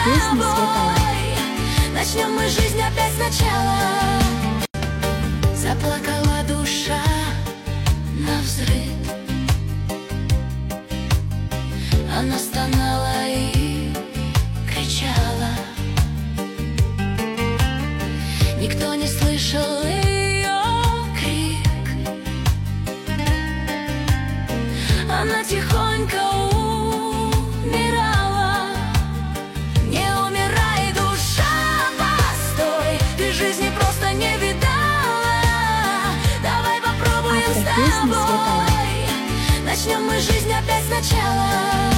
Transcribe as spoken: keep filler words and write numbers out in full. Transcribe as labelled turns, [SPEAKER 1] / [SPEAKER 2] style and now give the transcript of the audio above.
[SPEAKER 1] песни Светланы.
[SPEAKER 2] Начнем мы жизнь опять сначала. Заплакала душа навзрыд, она стонала и кричала. Никто не слышал ее крик. Она тихонько умирала. Не умирай, душа, постой, ты жизни просто не видала. Давай попробуем с тобой. Начнем мы жизнь опять сначала.